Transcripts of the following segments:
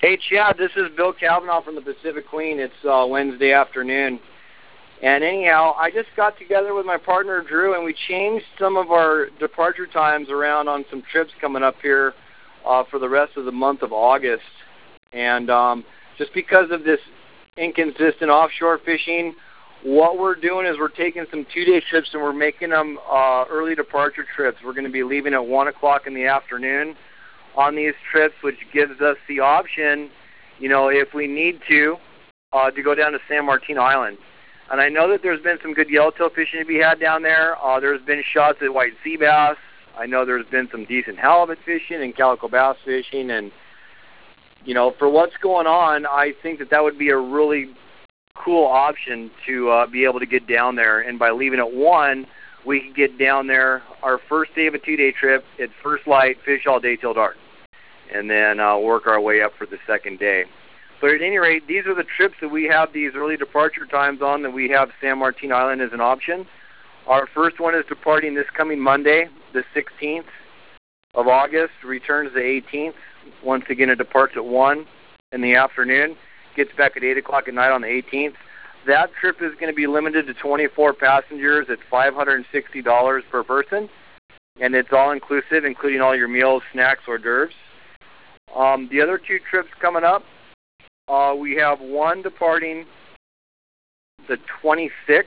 Hey, Chad, this is Bill Kavanaugh from the Pacific Queen. It's Wednesday afternoon. And anyhow, I just got together with my partner, Drew, and we changed some of our departure times around on some trips coming up here for the rest of the month of August. And just because of this inconsistent offshore fishing, what we're doing is we're taking some 2-day trips and we're making them early departure trips. We're going to be leaving at 1 o'clock in the afternoon on these trips, which gives us the option, you know, if we need to go down to San Martino Island. And I know that there's been some good yellowtail fishing to be had down there. There's been shots at white sea bass. I know there's been some decent halibut fishing and calico bass fishing. And, you know, for what's going on, I think that that would be a really cool option to be able to get down there. And by leaving at 1, we can get down there our first day of a 2-day trip at first light, fish all day till dark, and then work our way up for the second day. But at any rate, these are the trips that we have these early departure times on, that we have San Martino Island as an option. Our first one is departing this coming Monday, the 16th of August, returns the 18th. Once again, it departs at 1 in the afternoon, gets back at 8 o'clock at night on the 18th. That trip is going to be limited to 24 passengers at $560 per person, and it's all-inclusive, including all your meals, snacks, hors d'oeuvres. The other 2 trips coming up, we have one departing the 26th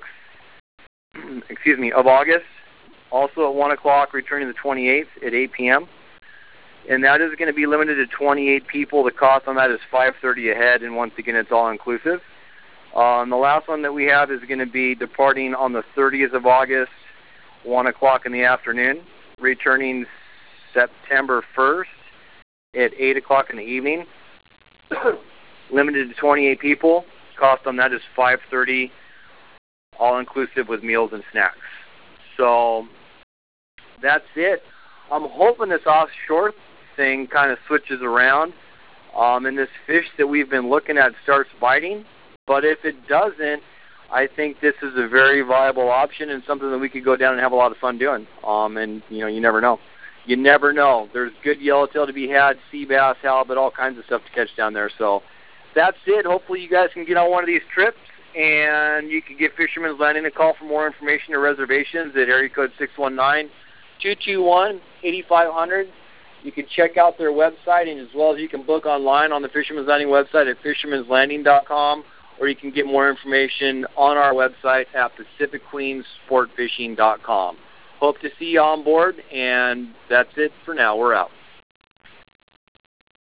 of August, also at 1 o'clock, returning the 28th at 8 p.m., and that is going to be limited to 28 people. The cost on that is $530 a head, and once again, it's all-inclusive. And the last one that we have is going to be departing on the 30th of August, 1 o'clock in the afternoon, returning September 1st at 8 o'clock in the evening. Limited to 28 people. Cost on that is $530, all-inclusive with meals and snacks. So that's it. I'm hoping this offshore thing kind of switches around and this fish that we've been looking at starts biting. But if it doesn't, I think this is a very viable option and something that we could go down and have a lot of fun doing. And, you know, you never know. You never know. There's good yellowtail to be had, sea bass, halibut, all kinds of stuff to catch down there. So that's it. Hopefully you guys can get on one of these trips, and you can give Fisherman's Landing a call for more information or reservations at area code 619-221-8500. You can check out their website, and as well as you can book online on the Fisherman's Landing website at fishermanslanding.com, or you can get more information on our website at pacificqueensportfishing.com. Hope to see you on board, and that's it for now. We're out.